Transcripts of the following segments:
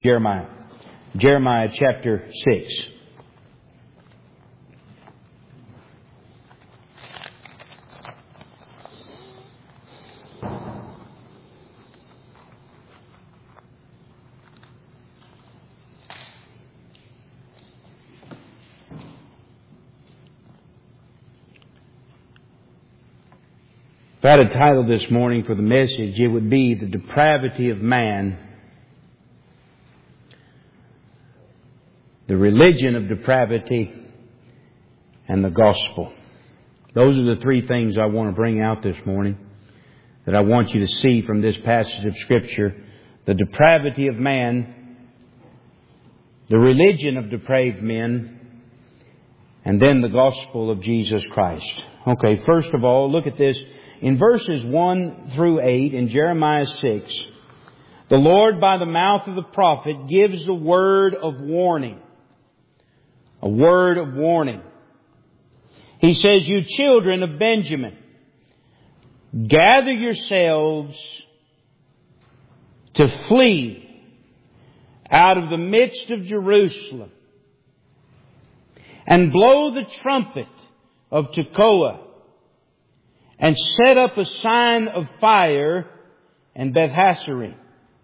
Jeremiah. Jeremiah chapter 6. If I had a title this morning for the message, it would be The Depravity of Man, the Religion of Depravity, and the Gospel. Those are the three things I want to bring out this morning, that I want you to see from this passage of Scripture. The depravity of man, the religion of depraved men, and then the Gospel of Jesus Christ. Okay, first of all, look at this. In verses 1 through 8 in Jeremiah 6, the Lord by the mouth of the prophet gives the word of warning. A word of warning. He says, "You children of Benjamin, gather yourselves to flee out of the midst of Jerusalem, and blow the trumpet of Tekoa, and set up a sign of fire in Beth-Hasserim.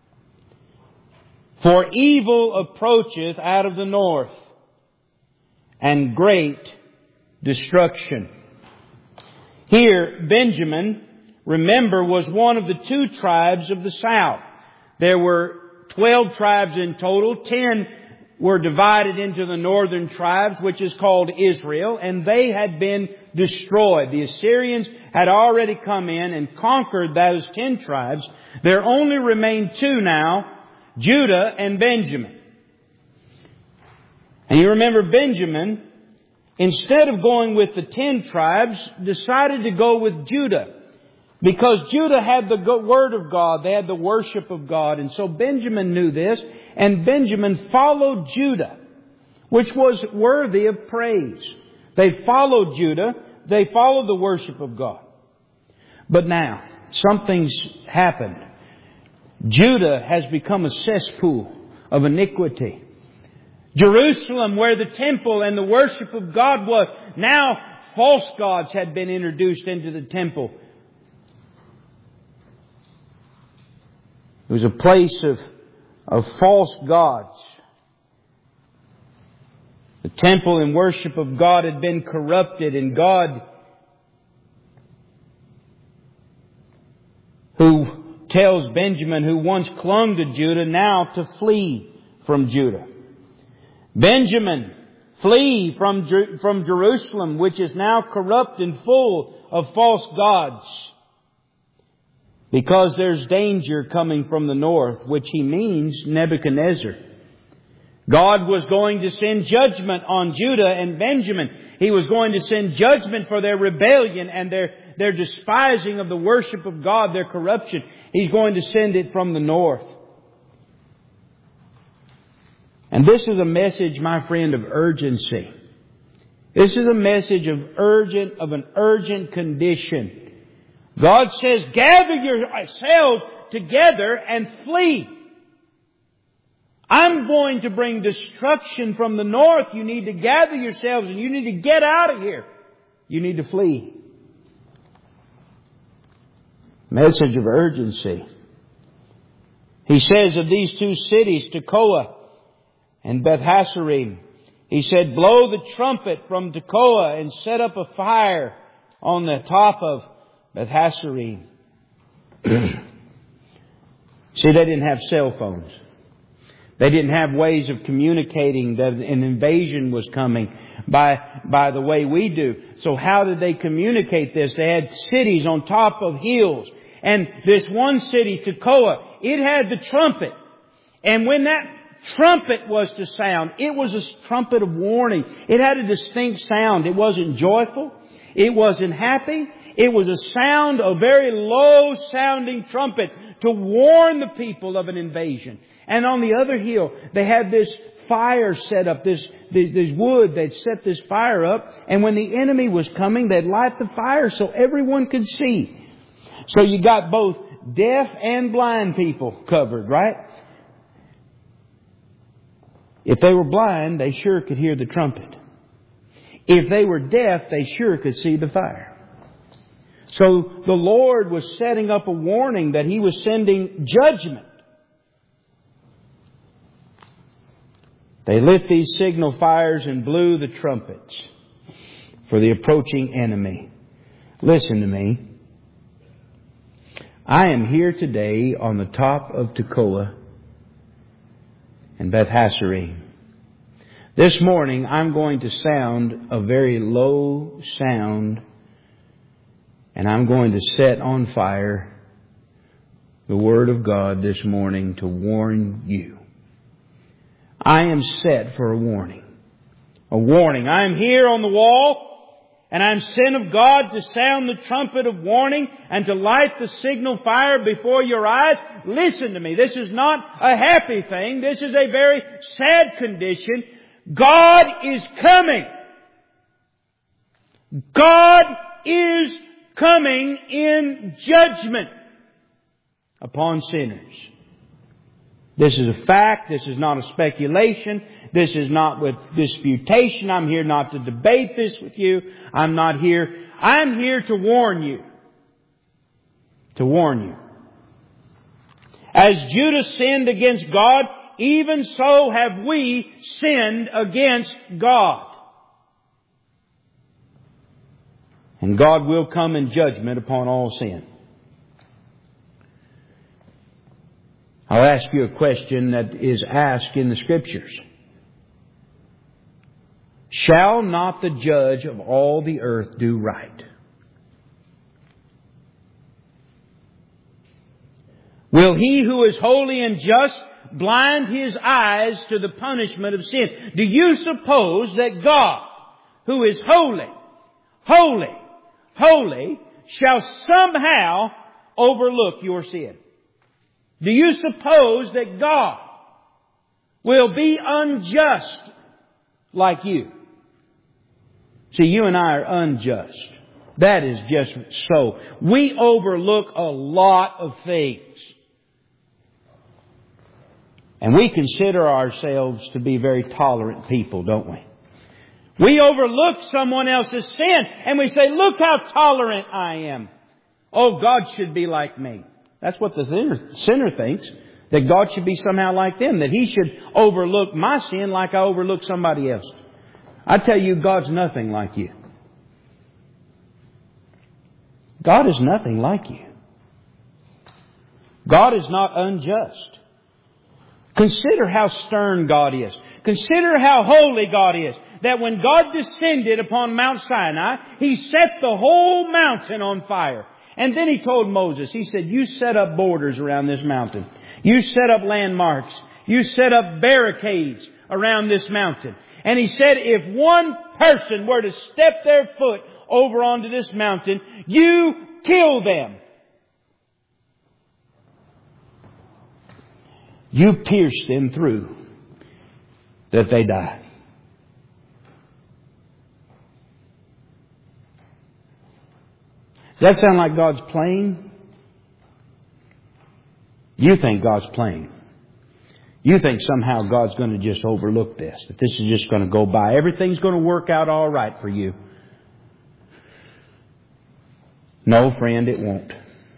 For evil approacheth out of the north, and great destruction." Here, Benjamin, remember, was one of the 2 tribes of the south. There were 12 tribes in total. 10 were divided into the northern tribes, which is called Israel, and they had been destroyed. The Assyrians had already come in and conquered those 10 tribes. There only remained 2 now, Judah and Benjamin. And you remember Benjamin, instead of going with the 10 tribes, decided to go with Judah. Because Judah had the Word of God. They had the worship of God. And so Benjamin knew this. And Benjamin followed Judah, which was worthy of praise. They followed Judah. They followed the worship of God. But now, something's happened. Judah has become a cesspool of iniquity. Jerusalem, where the temple and the worship of God was, now false gods had been introduced into the temple. It was a place of false gods. The temple and worship of God had been corrupted, and God, who tells Benjamin, who once clung to Judah, now to flee from Judah. Benjamin, flee from Jerusalem, which is now corrupt and full of false gods. Because there's danger coming from the north, which he means Nebuchadnezzar. God was going to send judgment on Judah and Benjamin. He was going to send judgment for their rebellion and their despising of the worship of God, their corruption. He's going to send it from the north. And this is a message, my friend, of urgency. This is a message of an urgent condition. God says, gather yourselves together and flee. I'm going to bring destruction from the north. You need to gather yourselves and you need to get out of here. You need to flee. Message of urgency. He says of these 2 cities, Tekoa and Beth-Hasserim, he said, blow the trumpet from Tekoa and set up a fire on the top of Beth-Hasserim. See, they didn't have cell phones. They didn't have ways of communicating that an invasion was coming by the way we do. So how did they communicate this? They had cities on top of hills. And this one city, Tekoa, it had the trumpet. And when that trumpet was to sound, it was a trumpet of warning. It had a distinct sound. It wasn't joyful. It wasn't happy. It was a sound, a very low sounding trumpet to warn the people of an invasion. And on the other hill, they had this fire set up, this wood. They'd set this fire up. And when the enemy was coming, they'd light the fire so everyone could see. So you got both deaf and blind people covered, right? If they were blind, they sure could hear the trumpet. If they were deaf, they sure could see the fire. So the Lord was setting up a warning that He was sending judgment. They lit these signal fires and blew the trumpets for the approaching enemy. Listen to me. I am here today on the top of Tekoa and Beth Hasserim. This morning I'm going to sound a very low sound, and I'm going to set on fire the Word of God this morning to warn you. I am set for a warning. A warning. I am here on the wall, and I am sent of God to sound the trumpet of warning and to light the signal fire before your eyes. Listen to me. This is not a happy thing. This is a very sad condition. God is coming. God is coming in judgment upon sinners. This is a fact. This is not a speculation. This is not with disputation. I'm here not to debate this with you. I'm here to warn you. To warn you. As Judah sinned against God, even so have we sinned against God. And God will come in judgment upon all sin. I'll ask you a question that is asked in the Scriptures. Shall not the judge of all the earth do right? Will He who is holy and just blind His eyes to the punishment of sin? Do you suppose that God, who is holy, holy, holy, shall somehow overlook your sin? Do you suppose that God will be unjust like you? See, you and I are unjust. That is just so. We overlook a lot of things. And we consider ourselves to be very tolerant people, don't we? We overlook someone else's sin and we say, look how tolerant I am. Oh, God should be like me. That's what the sinner thinks. That God should be somehow like them. That He should overlook my sin like I overlook somebody else. I tell you, God's nothing like you. God is nothing like you. God is not unjust. Consider how stern God is. Consider how holy God is. That when God descended upon Mount Sinai, He set the whole mountain on fire. And then He told Moses, He said, you set up borders around this mountain. You set up landmarks. You set up barricades around this mountain. And He said, if one person were to step their foot over onto this mountain, you kill them. You pierce them through that they die. Does that sound like God's playing? You think God's playing. You think somehow God's going to just overlook this. That this is just going to go by. Everything's going to work out all right for you. No, friend, it won't.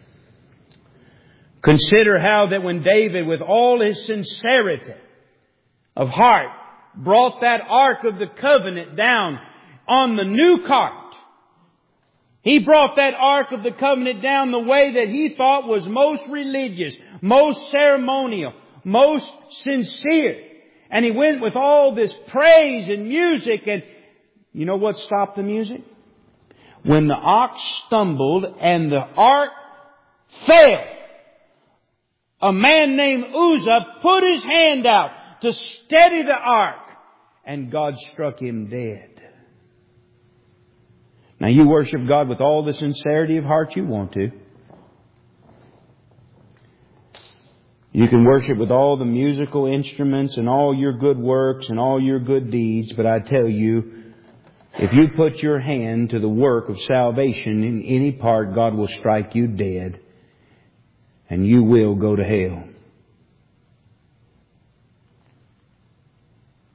Consider how that when David, with all his sincerity of heart, brought that Ark of the Covenant down on the new cart. He brought that Ark of the Covenant down the way that he thought was most religious, most ceremonial, most sincere. And he went with all this praise and music. And you know what stopped the music? When the ox stumbled and the Ark fell, a man named Uzzah put his hand out to steady the Ark, and God struck him dead. Now you worship God with all the sincerity of heart you want to. You can worship with all the musical instruments and all your good works and all your good deeds, but I tell you, if you put your hand to the work of salvation in any part, God will strike you dead and you will go to hell.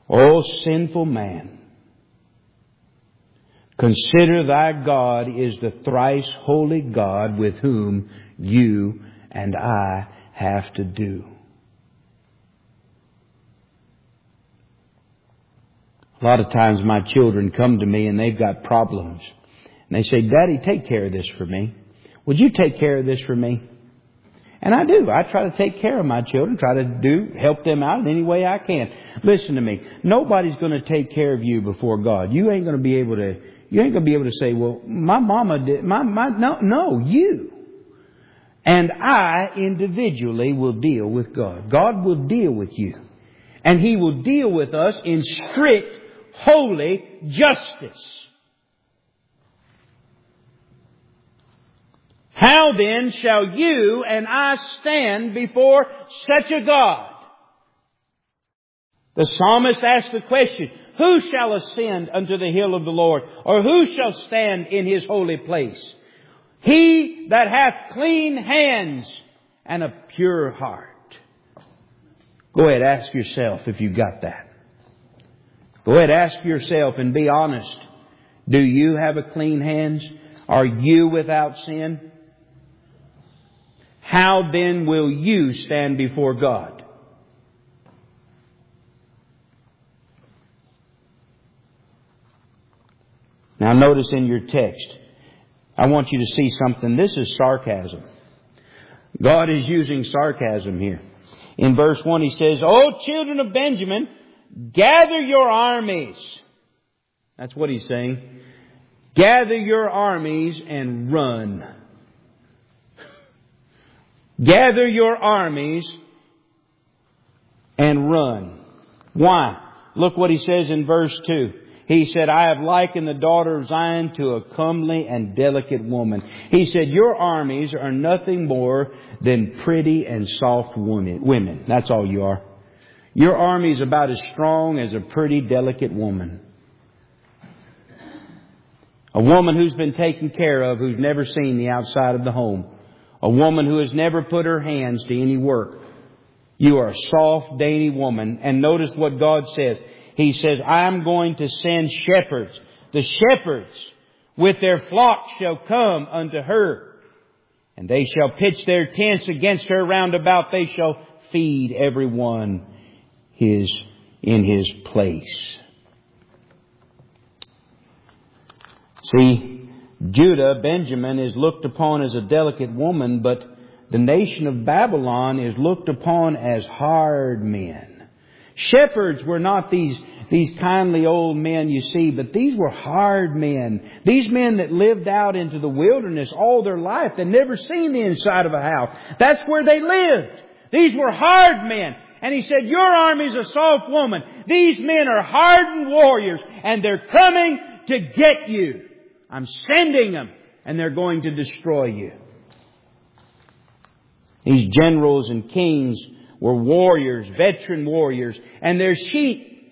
O sinful man, consider thy God is the thrice holy God with whom you and I have to do. A lot of times my children come to me and they've got problems. And they say, Daddy, take care of this for me. Would you take care of this for me? And I do. I try to take care of my children, help them out in any way I can. Listen to me. Nobody's going to take care of you before God. You ain't going to be able to say, well, my mama did, no, you. And I individually will deal with God. God will deal with you. And He will deal with us in strict, holy justice. How then shall you and I stand before such a God? The psalmist asked the question, who shall ascend unto the hill of the Lord? Or who shall stand in His holy place? He that hath clean hands and a pure heart. Go ahead, ask yourself if you got that. Go ahead, ask yourself and be honest. Do you have a clean hands? Are you without sin? How then will you stand before God? Now notice in your text, I want you to see something. This is sarcasm. God is using sarcasm here. In verse 1 He says, O children of Benjamin, gather your armies. That's what He's saying. Gather your armies and run. Gather your armies and run. Why? Look what He says in verse 2. He said, I have likened the daughter of Zion to a comely and delicate woman. He said, your armies are nothing more than pretty and soft women. That's all you are. Your army is about as strong as a pretty, delicate woman. A woman who's been taken care of, who's never seen the outside of the home. A woman who has never put her hands to any work. You are a soft, dainty woman. And notice what God says. He says, I am going to send shepherds. The shepherds with their flocks shall come unto her. And they shall pitch their tents against her round about. They shall feed every one in his place. See, Judah, Benjamin, is looked upon as a delicate woman, but the nation of Babylon is looked upon as hard men. Shepherds were not these kindly old men you see, but these were hard men. These men that lived out into the wilderness all their life. They'd never seen the inside of a house. That's where they lived. These were hard men. And He said, your army's a soft woman. These men are hardened warriors, and they're coming to get you. I'm sending them, and they're going to destroy you. These generals and kings were warriors, veteran warriors, and their sheep,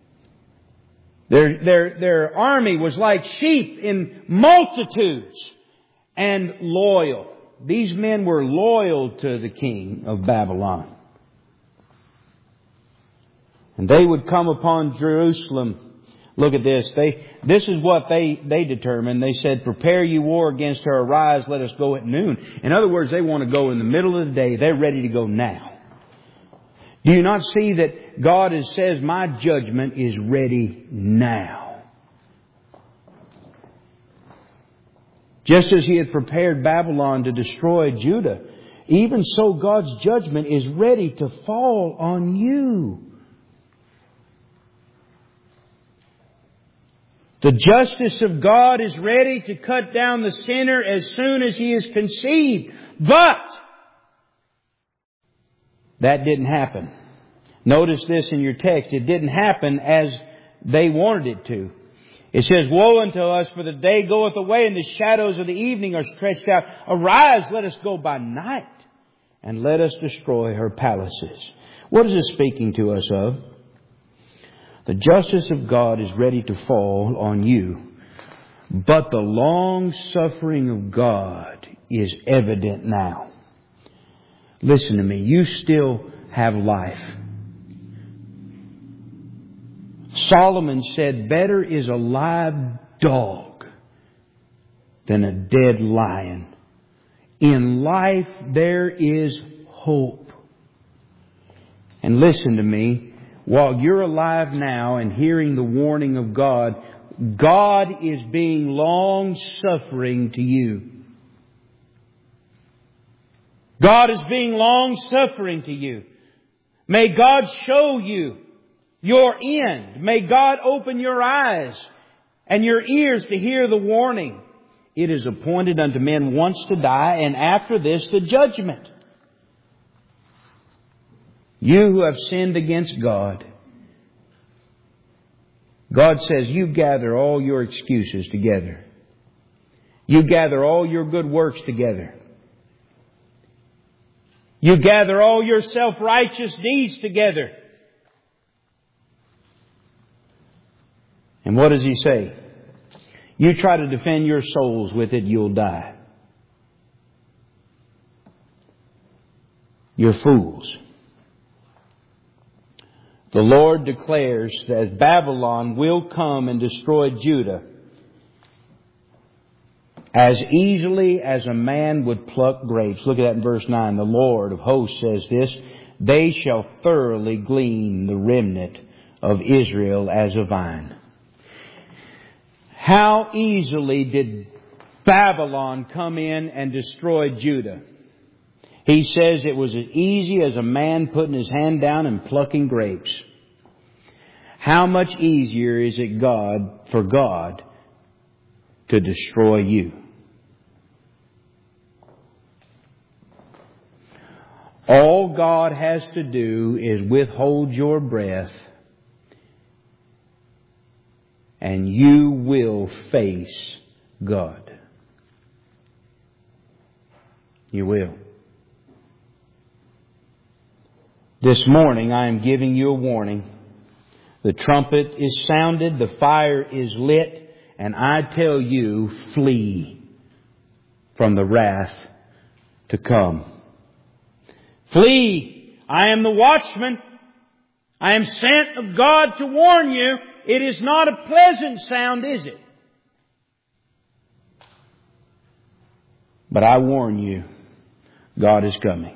their army was like sheep in multitudes and loyal. These men were loyal to the king of Babylon. And they would come upon Jerusalem. Look at this. This is what they determined. They said, prepare you war against her. Arise, let us go at noon. In other words, they want to go in the middle of the day. They're ready to go now. Do you not see that God says, my judgment is ready now? Just as He had prepared Babylon to destroy Judah, even so God's judgment is ready to fall on you. The justice of God is ready to cut down the sinner as soon as he is conceived. But that didn't happen. Notice this in your text. It didn't happen as they wanted it to. It says, woe unto us, for the day goeth away, and the shadows of the evening are stretched out. Arise, let us go by night, and let us destroy her palaces. What is it speaking to us of? The justice of God is ready to fall on you. But the long suffering of God is evident now. Listen to me. You still have life. Solomon said, better is a live dog than a dead lion. In life there is hope. And listen to me, while you're alive now and hearing the warning of God, God is being long-suffering to you. God is being long-suffering to you. May God show you your end. May God open your eyes and your ears to hear the warning. It is appointed unto men once to die, and after this the judgment. You who have sinned against God, God says, you gather all your excuses together. You gather all your good works together. You gather all your self-righteous deeds together. And what does He say? You try to defend your souls with it, you'll die. You're fools. The Lord declares that Babylon will come and destroy Judah as easily as a man would pluck grapes. Look at that in verse 9. The Lord of hosts says this, they shall thoroughly glean the remnant of Israel as a vine. How easily did Babylon come in and destroy Judah? He says it was as easy as a man putting his hand down and plucking grapes. How much easier is it for God to destroy you? All God has to do is withhold your breath, and you will face God. You will. This morning I am giving you a warning. The trumpet is sounded, the fire is lit, and I tell you, flee from the wrath to come. Flee! I am the watchman. I am sent of God to warn you. It is not a pleasant sound, is it? But I warn you, God is coming.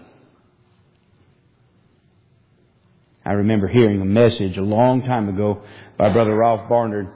I remember hearing a message a long time ago by Brother Ralph Barnard.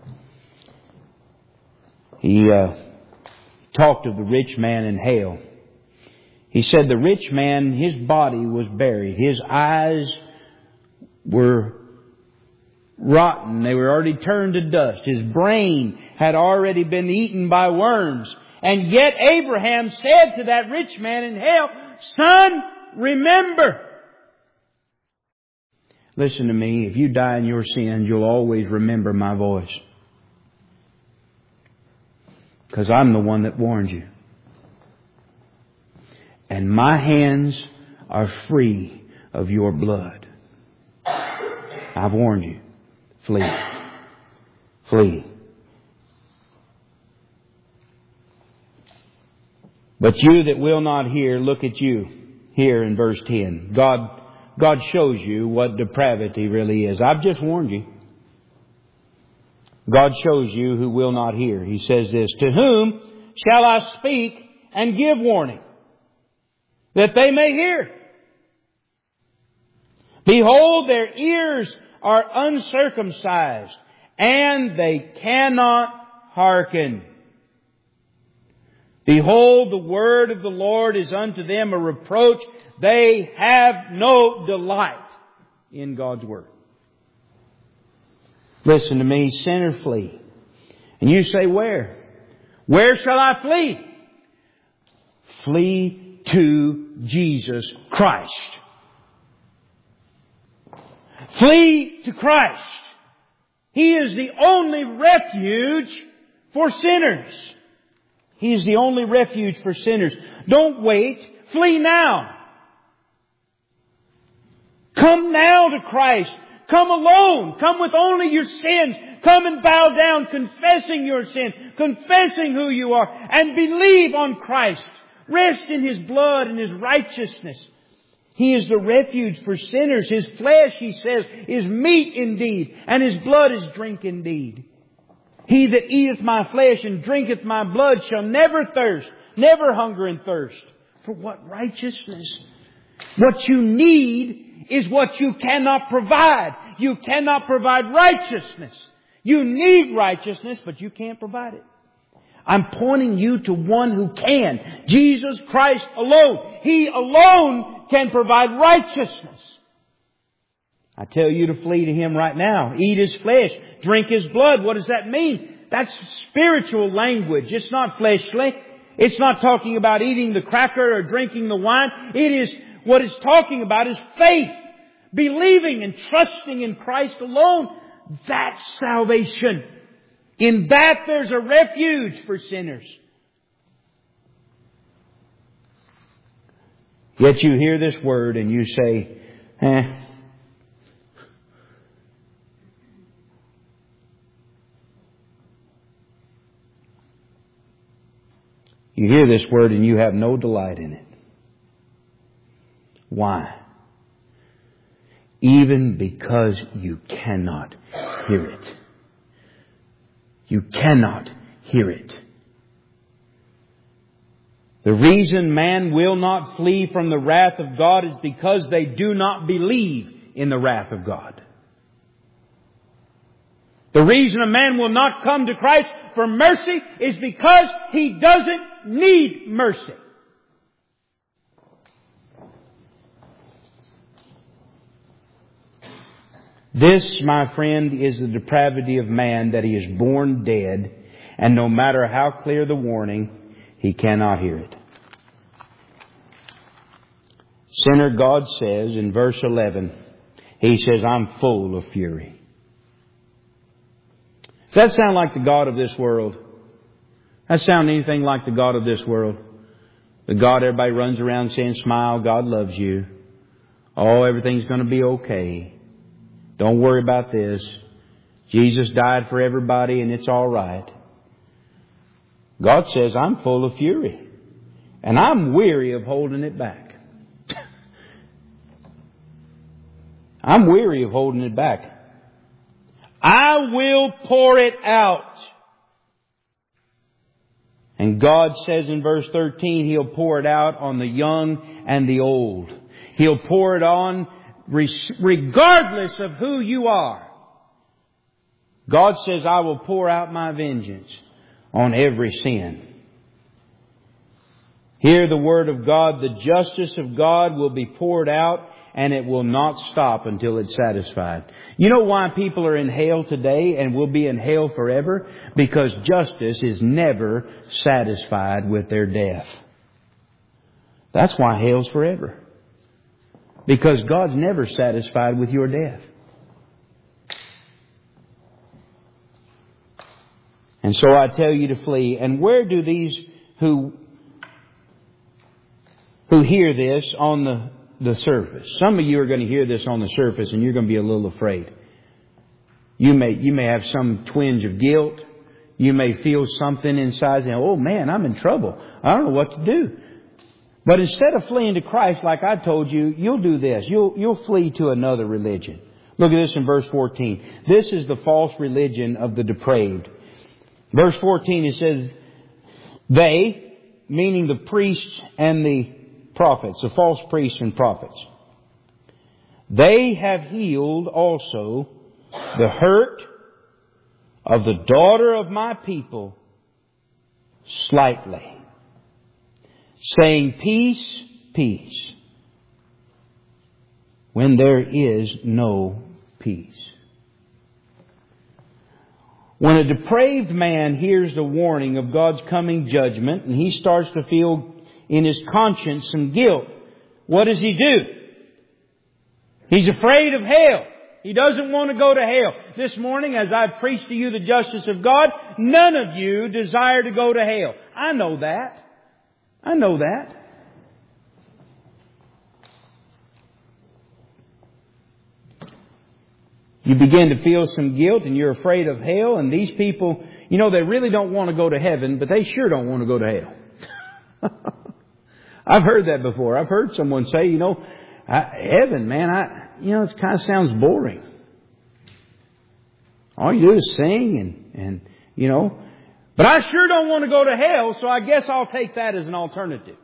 He talked of the rich man in hell. He said the rich man, his body was buried. His eyes were rotten. They were already turned to dust. His brain had already been eaten by worms. And yet Abraham said to that rich man in hell, son, remember. Listen to me, if you die in your sins, you'll always remember my voice. Because I'm the one that warned you. And my hands are free of your blood. I've warned you. Flee. Flee. But you that will not hear, look at you here in verse 10. God shows you what depravity really is. I've just warned you. God shows you who will not hear. He says this, to whom shall I speak and give warning, that they may hear? Behold, their ears are uncircumcised, and they cannot hearken. Behold, the word of the Lord is unto them a reproach. They have no delight in God's word. Listen to me, sinner, flee. And you say, where? Where shall I flee? Flee to Jesus Christ. Flee to Christ. He is the only refuge for sinners. He is the only refuge for sinners. Don't wait. Flee now. Come now to Christ. Come alone. Come with only your sins. Come and bow down, confessing your sin, confessing who you are, and believe on Christ. Rest in His blood and His righteousness. He is the refuge for sinners. His flesh, He says, is meat indeed, and His blood is drink indeed. He that eateth my flesh and drinketh my blood shall never thirst, never hunger and thirst. For what righteousness? What you need is what you cannot provide. You cannot provide righteousness. You need righteousness, but you can't provide it. I'm pointing you to one who can. Jesus Christ alone. He alone can provide righteousness. I tell you to flee to Him right now. Eat His flesh. Drink His blood. What does that mean? That's spiritual language. It's not fleshly. It's not talking about eating the cracker or drinking the wine. It is, what it's talking about is faith. Believing and trusting in Christ alone. That's salvation. In that there's a refuge for sinners. Yet you hear this word and you say, You hear this word and you have no delight in it. Why? Even because you cannot hear it. You cannot hear it. The reason man will not flee from the wrath of God is because they do not believe in the wrath of God. The reason a man will not come to Christ for mercy is because he doesn't need mercy. This, my friend, is the depravity of man, that he is born dead, and no matter how clear the warning, he cannot hear it. Sinner, God says in verse 11, He says, I'm full of fury. Does that sound like the God of this world? Does that sound anything like the God of this world? The God everybody runs around saying, smile, God loves you. Oh, everything's going to be okay. Don't worry about this. Jesus died for everybody and it's all right. God says, I'm full of fury. And I'm weary of holding it back. I'm weary of holding it back. I will pour it out. And God says in verse 13, He'll pour it out on the young and the old. He'll pour it on regardless of who you are. God says, I will pour out my vengeance on every sin. Hear the word of God. The justice of God will be poured out, and it will not stop until it's satisfied. You know why people are in hell today and will be in hell forever? Because justice is never satisfied with their death. That's why hell's forever. Because God's never satisfied with your death. And so I tell you to flee. And where do these who hear this on the surface? Some of you are going to hear this on the surface and you're going to be a little afraid. You may have some twinge of guilt. You may feel something inside saying, oh man, I'm in trouble. I don't know what to do. But instead of fleeing to Christ, like I told you, you'll do this. You'll flee to another religion. Look at this in verse 14. This is the false religion of the depraved. Verse 14, it says, they, meaning the priests and the prophets, the false priests and prophets, they have healed also the hurt of the daughter of my people slightly, saying, peace, peace, when there is no peace. When a depraved man hears the warning of God's coming judgment and he starts to feel in his conscience some guilt, what does he do? He's afraid of hell. He doesn't want to go to hell. This morning, as I preach to you the justice of God, none of you desire to go to hell. I know that. I know that. You begin to feel some guilt and you're afraid of hell, and these people, they really don't want to go to heaven, but they sure don't want to go to hell. I've heard that before. I've heard someone say, Heaven, man, it kind of sounds boring. All you do is sing and but I sure don't want to go to hell, so I guess I'll take that as an alternative.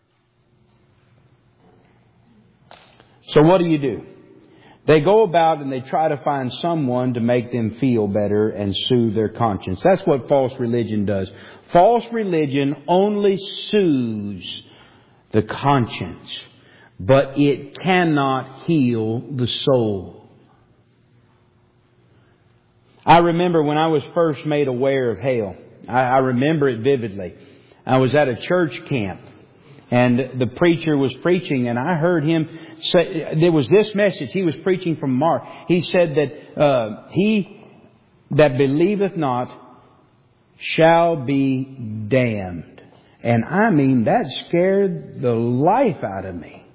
So what do? They go about and they try to find someone to make them feel better and soothe their conscience. That's what false religion does. False religion only soothes the conscience, but it cannot heal the soul. I remember when I was first made aware of hell. I remember it vividly. I was at a church camp and the preacher was preaching and I heard him say, there was this message. He was preaching from Mark. He said that he that believeth not shall be damned. And I mean, that scared the life out of me.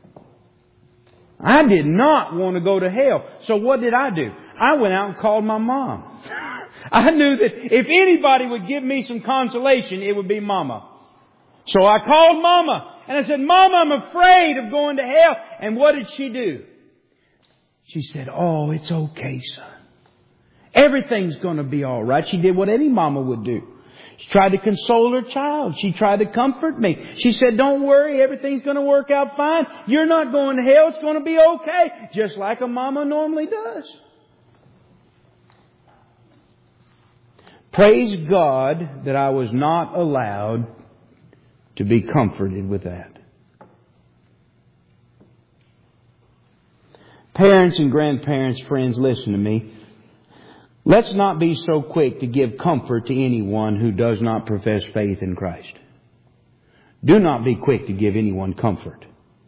I did not want to go to hell. So what did I do? I went out and called my mom. I knew that if anybody would give me some consolation, it would be Mama. So I called Mama and I said, Mama, I'm afraid of going to hell. And what did she do? She said, oh, it's okay, son. Everything's going to be all right. She did what any mama would do. She tried to console her child. She tried to comfort me. She said, don't worry, everything's going to work out fine. You're not going to hell. It's going to be okay. Just like a mama normally does. Praise God that I was not allowed to be comforted with that. Parents and grandparents, friends, listen to me. Let's not be so quick to give comfort to anyone who does not profess faith in Christ. Do not be quick to give anyone comfort.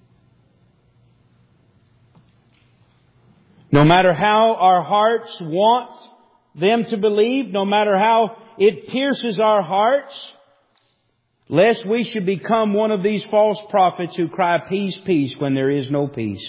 No matter how our hearts want them to believe, no matter how it pierces our hearts, lest we should become one of these false prophets who cry, peace, peace, when there is no peace.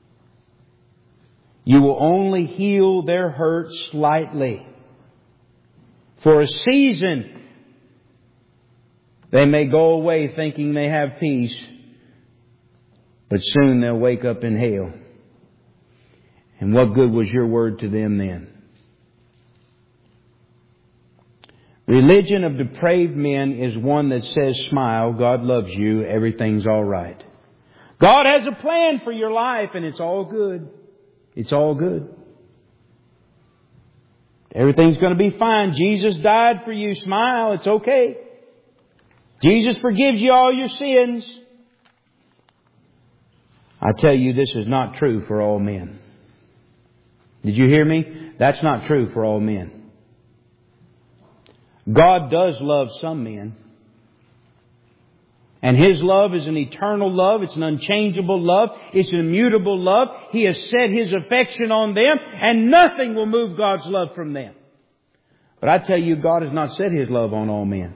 You will only heal their hurt slightly. For a season, they may go away thinking they have peace, but soon they'll wake up in hell. And what good was your word to them then? Religion of depraved men is one that says, smile, God loves you, everything's all right. God has a plan for your life and it's all good. It's all good. Everything's going to be fine. Jesus died for you. Smile. It's okay. Jesus forgives you all your sins. I tell you, this is not true for all men. Did you hear me? That's not true for all men. God does love some men. And His love is an eternal love. It's an unchangeable love. It's an immutable love. He has set His affection on them, and nothing will move God's love from them. But I tell you, God has not set His love on all men.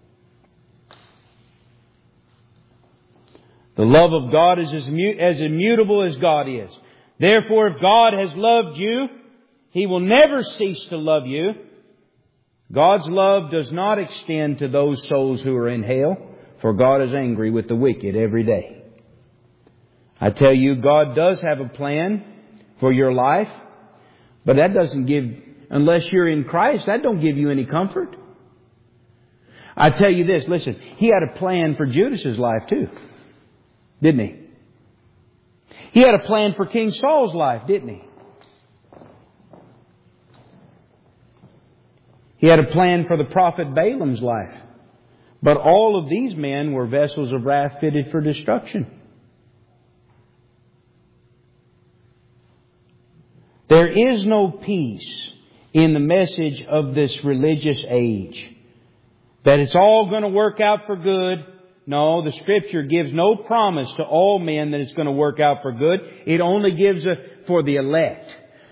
The love of God is as immutable as God is. Therefore, if God has loved you, He will never cease to love you. God's love does not extend to those souls who are in hell, for God is angry with the wicked every day. I tell you, God does have a plan for your life, but that doesn't give, unless you're in Christ, that don't give you any comfort. I tell you this, listen, He had a plan for Judas's life too, didn't He? He had a plan for King Saul's life, didn't He? He had a plan for the prophet Balaam's life. But all of these men were vessels of wrath fitted for destruction. There is no peace in the message of this religious age that it's all going to work out for good. No, the Scripture gives no promise to all men that it's going to work out for good. It only gives for the elect.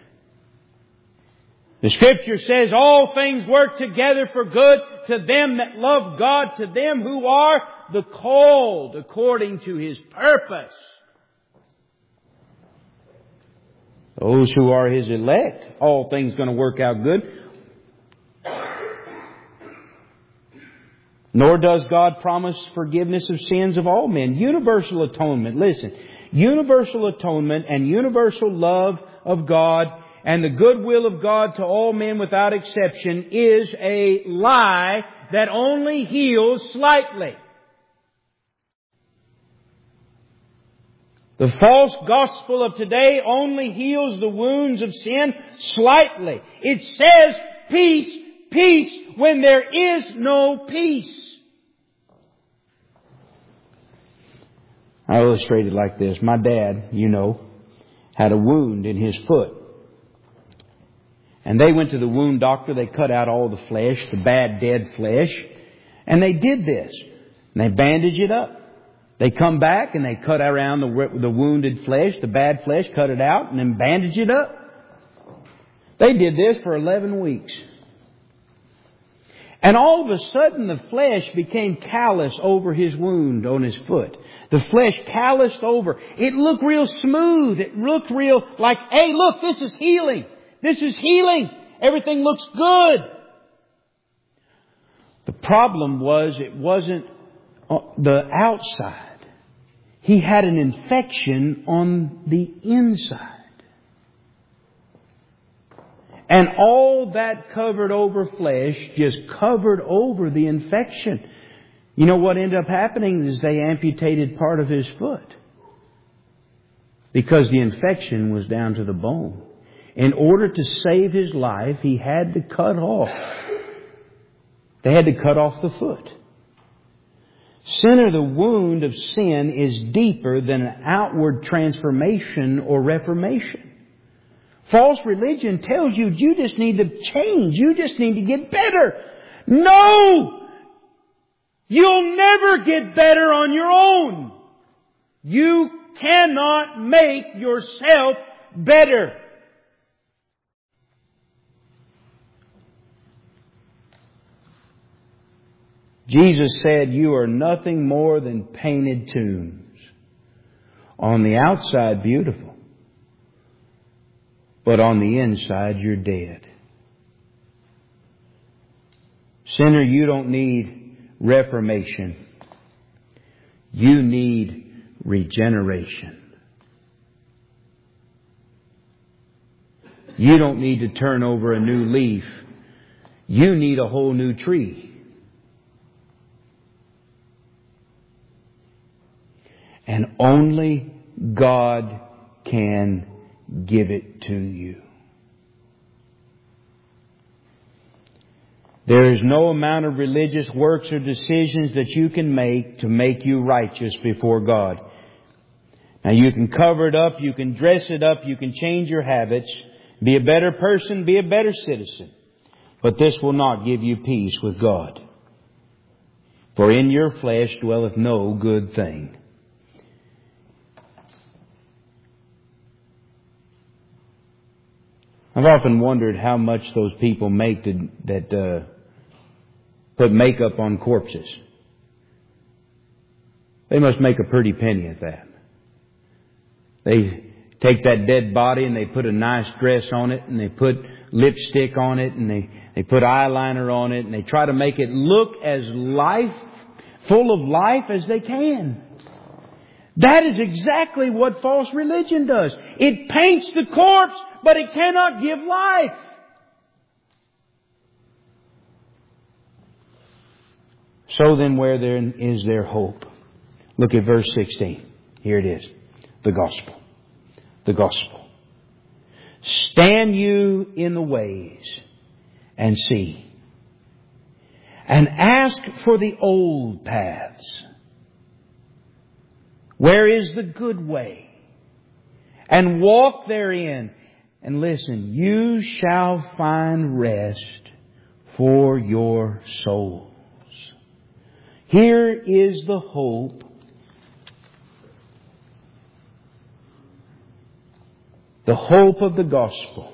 The Scripture says all things work together for good to them that love God, to them who are the called according to His purpose. Those who are His elect, all things going to work out good. Nor does God promise forgiveness of sins of all men. Universal atonement. Listen, universal atonement and universal love of God and the goodwill of God to all men without exception is a lie that only heals slightly. The false gospel of today only heals the wounds of sin slightly. It says peace, peace, when there is no peace. I illustrate it like this. My dad, had a wound in his foot. And they went to the wound doctor. They cut out all the flesh, the bad dead flesh. And they did this. And they bandaged it up. They come back and they cut around the wounded flesh, the bad flesh, cut it out and then bandage it up. They did this for 11 weeks. And all of a sudden the flesh became callous over his wound on his foot. The flesh calloused over. It looked real smooth. It looked real like, hey, look, this is healing. This is healing. Everything looks good. The problem was it wasn't the outside. He had an infection on the inside. And all that covered over flesh just covered over the infection. You know what ended up happening is they amputated part of his foot. Because the infection was down to the bone. In order to save his life, he had to cut off. They had to cut off the foot. Sinner, the wound of sin is deeper than an outward transformation or reformation. False religion tells you you just need to change. You just need to get better. No! You'll never get better on your own. You cannot make yourself better. Jesus said, you are nothing more than painted tombs. On the outside, beautiful. But on the inside, you're dead. Sinner, you don't need reformation. You need regeneration. You don't need to turn over a new leaf. You need a whole new tree. And only God can give it to you. There is no amount of religious works or decisions that you can make to make you righteous before God. Now you can cover it up, you can dress it up, you can change your habits, be a better person, be a better citizen. But this will not give you peace with God. For in your flesh dwelleth no good thing. I've often wondered how much those people make that put makeup on corpses. They must make a pretty penny at that. They take that dead body and they put a nice dress on it and they put lipstick on it and they put eyeliner on it and they try to make it look as full of life as they can. That is exactly what false religion does. It paints the corpse, but it cannot give life. So then where then is their hope? Look at verse 16. Here it is. The gospel. The gospel. Stand you in the ways and see. And ask for the old paths. Where is the good way? And walk therein. And listen, you shall find rest for your souls. Here is the hope. The hope of the gospel.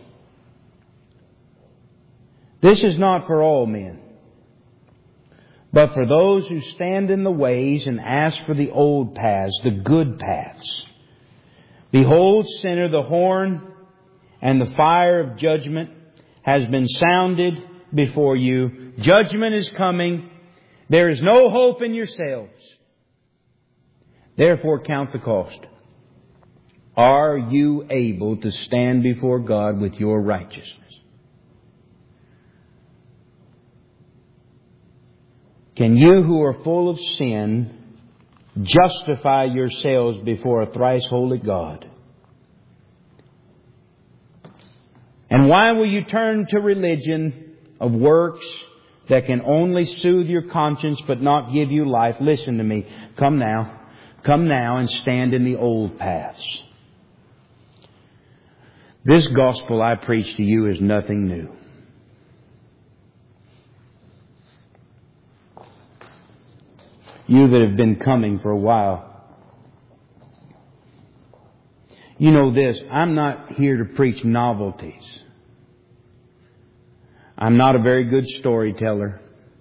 This is not for all men, but for those who stand in the ways and ask for the old paths, the good paths. Behold, sinner, the horn and the fire of judgment has been sounded before you. Judgment is coming. There is no hope in yourselves. Therefore count the cost. Are you able to stand before God with your righteousness? Can you who are full of sin justify yourselves before a thrice holy God? And why will you turn to religion of works that can only soothe your conscience but not give you life? Listen to me. Come now and stand in the old paths. This gospel I preach to you is nothing new. You that have been coming for a while, you know this, I'm not here to preach novelties. I'm not a very good storyteller.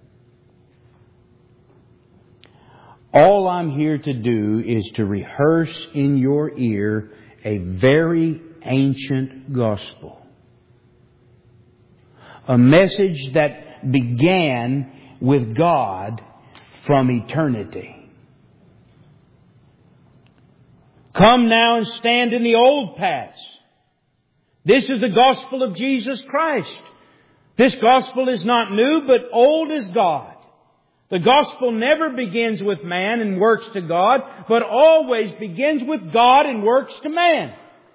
All I'm here to do is to rehearse in your ear a very ancient gospel. A message that began with God from eternity. Come now and stand in the old paths. This is the gospel of Jesus Christ. This gospel is not new, but old as God. The gospel never begins with man and works to God, but always begins with God and works to man.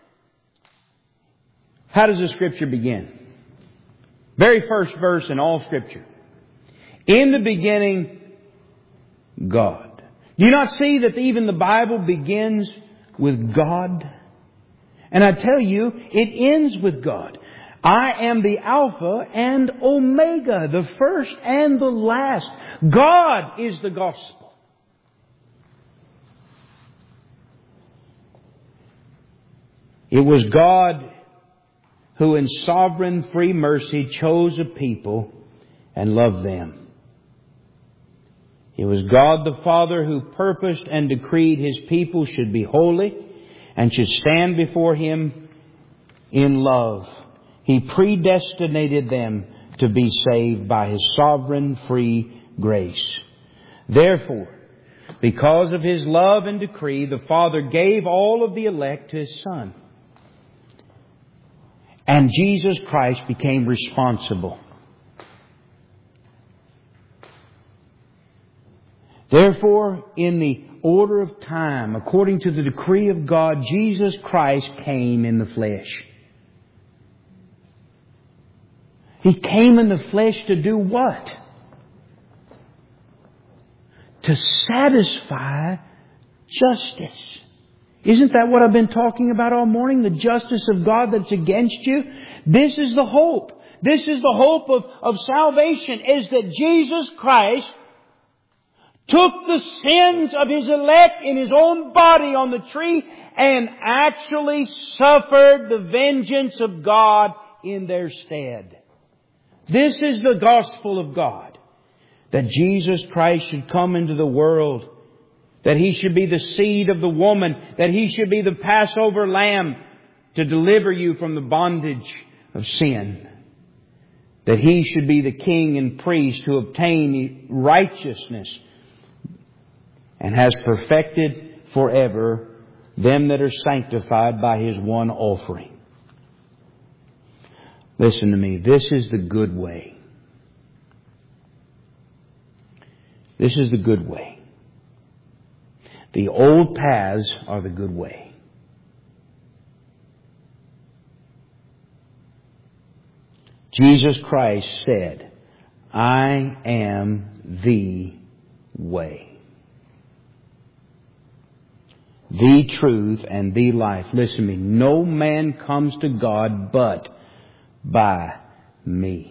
How does the Scripture begin? Very first verse in all Scripture. In the beginning, God. Do you not see that even the Bible begins with God? And I tell you, it ends with God. I am the Alpha and Omega, the first and the last. God is the gospel. It was God who in sovereign free mercy chose a people and loved them. It was God the Father who purposed and decreed His people should be holy and should stand before Him in love. He predestinated them to be saved by His sovereign free grace. Therefore, because of His love and decree, the Father gave all of the elect to His Son. And Jesus Christ became responsible. Therefore, in the order of time, according to the decree of God, Jesus Christ came in the flesh. He came in the flesh to do what? To satisfy justice. Isn't that what I've been talking about all morning? The justice of God that's against you? This is the hope. This is the hope of salvation, is that Jesus Christ took the sins of His elect in His own body on the tree and actually suffered the vengeance of God in their stead. This is the gospel of God. That Jesus Christ should come into the world. That He should be the seed of the woman. That He should be the Passover lamb to deliver you from the bondage of sin. That He should be the king and priest who obtain righteousness and has perfected forever them that are sanctified by His one offering. Listen to me. This is the good way. This is the good way. The old paths are the good way. Jesus Christ said, I am the way, the truth, and the life. Listen to me. No man comes to God but by me.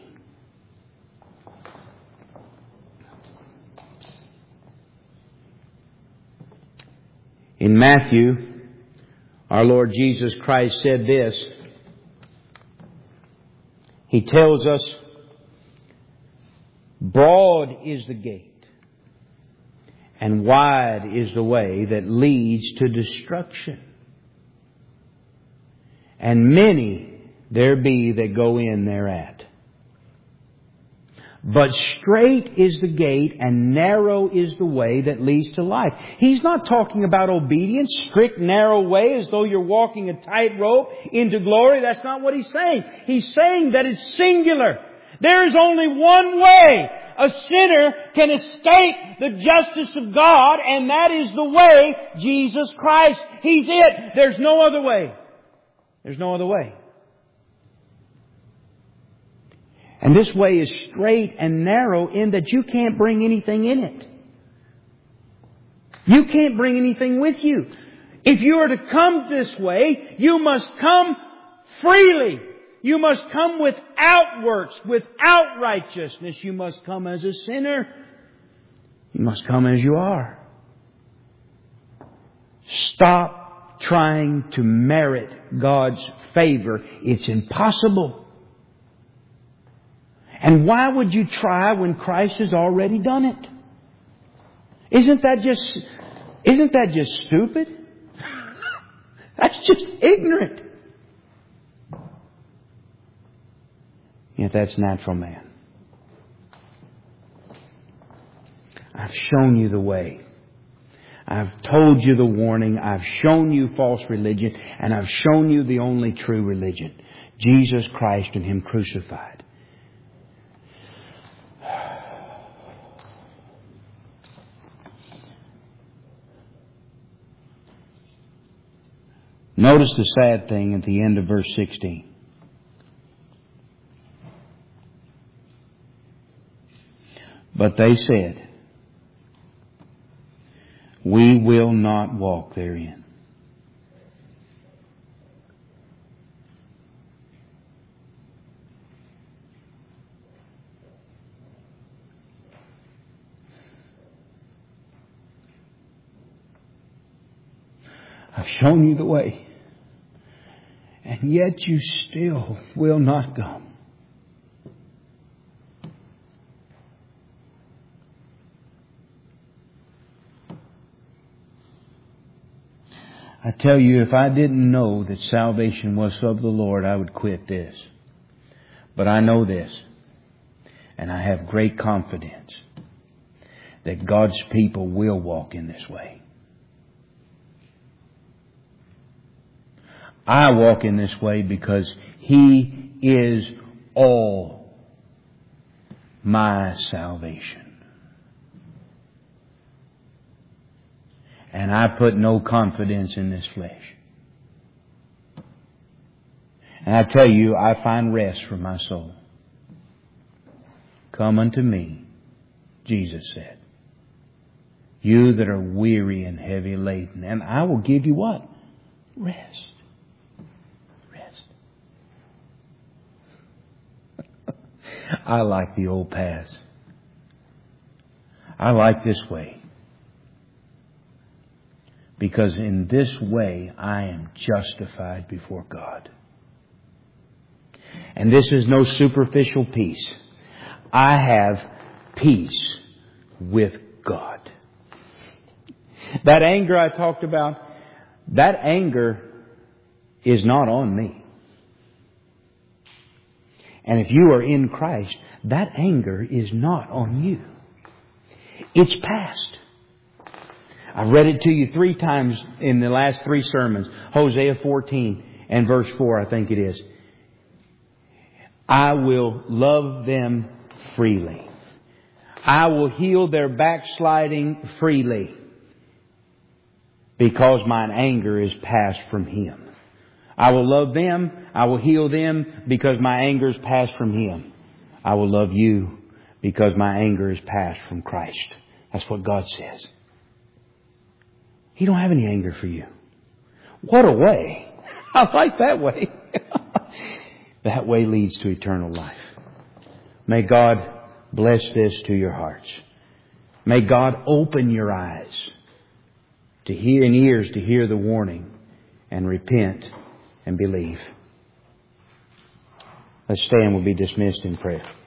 In Matthew, our Lord Jesus Christ said this. He tells us, broad is the gate, and wide is the way that leads to destruction. And many there be that go in thereat. But straight is the gate and narrow is the way that leads to life. He's not talking about obedience, strict, narrow way, as though you're walking a tightrope into glory. That's not what He's saying. He's saying that it's singular. There is only one way a sinner can escape the justice of God, and that is the way, Jesus Christ. He's it. There's no other way. There's no other way. And this way is straight and narrow in that you can't bring anything in it. You can't bring anything with you. If you are to come this way, you must come freely. You must come without works, without righteousness. You must come as a sinner. You must come as you are. Stop trying to merit God's favor. It's impossible. And why would you try when Christ has already done it? Isn't that just stupid? That's just ignorant. Yet that's natural man. I've shown you the way. I've told you the warning. I've shown you false religion. And I've shown you the only true religion. Jesus Christ and Him crucified. Notice the sad thing at the end of verse 16. But they said, we will not walk therein. I've shown you the way, and yet you still will not come. I tell you, if I didn't know that salvation was of the Lord, I would quit this. But I know this, and I have great confidence that God's people will walk in this way. I walk in this way because He is all my salvation. And I put no confidence in this flesh. And I tell you, I find rest for my soul. Come unto me, Jesus said, you that are weary and heavy laden, and I will give you what? Rest. I like the old paths. I like this way. Because in this way, I am justified before God. And this is no superficial peace. I have peace with God. That anger I talked about, that anger is not on me. And if you are in Christ, that anger is not on you. It's past. I've read it to you 3 times in the last 3 sermons. Hosea 14 and verse 4, I think it is. I will love them freely. I will heal their backsliding freely. Because mine anger is past from Him. I will love them. I will heal them because my anger is past from Him. I will love you because my anger is past from Christ. That's what God says. He don't have any anger for you. What a way. I like that way. That way leads to eternal life. May God bless this to your hearts. May God open your eyes to hear and ears to hear the warning and repent and believe. Let's stand. We'll be dismissed in prayer.